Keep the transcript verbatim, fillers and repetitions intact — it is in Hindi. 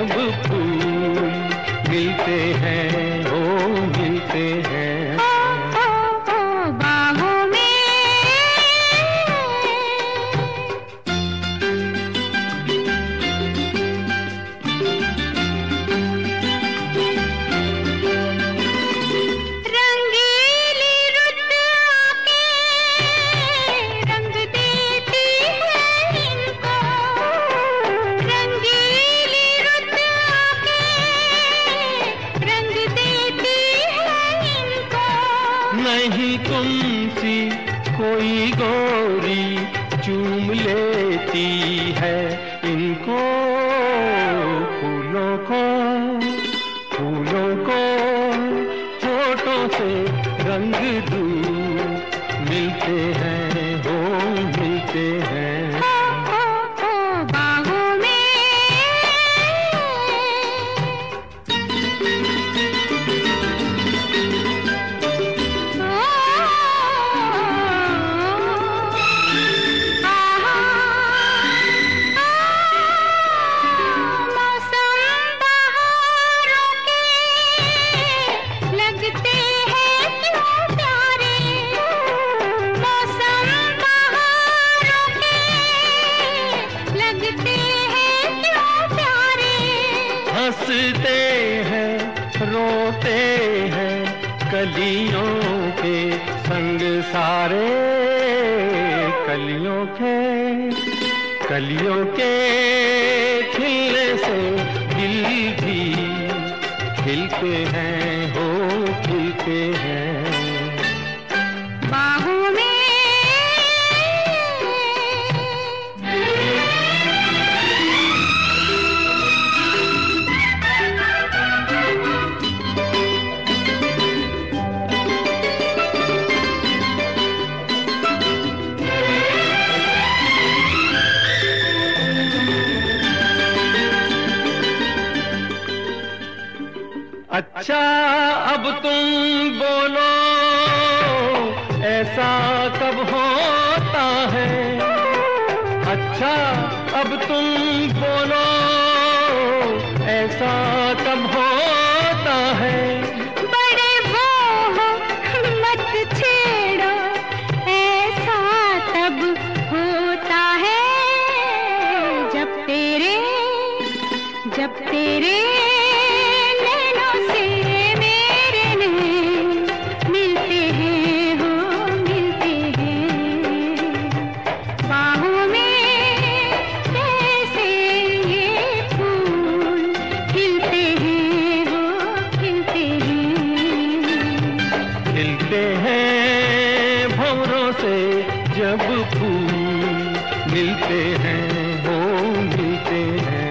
जब फूल मिलते हैं, हो मिलते हैं। नहीं तुमसी कोई गोरी चूम लेती है इनको, फूलों को फूलों को होठों से रंग दूं, मिलते हैं, हो मिलते हैं। हंसते हैं, रोते हैं, कलियों के संग सारे, कलियों के कलियों के खिलने से दिल भी खिलते हैं, हो खिलते हैं। अच्छा अब तुम बोलो, ऐसा कब होता है? अच्छा अब तुम बोलो, ऐसा कब होता है? बड़े वो हो मत छेड़ो, ऐसा तब होता है जब तेरे जब तेरे खिलते हैं भंवरों से जब फूल मिलते हैं, हो मिलते हैं।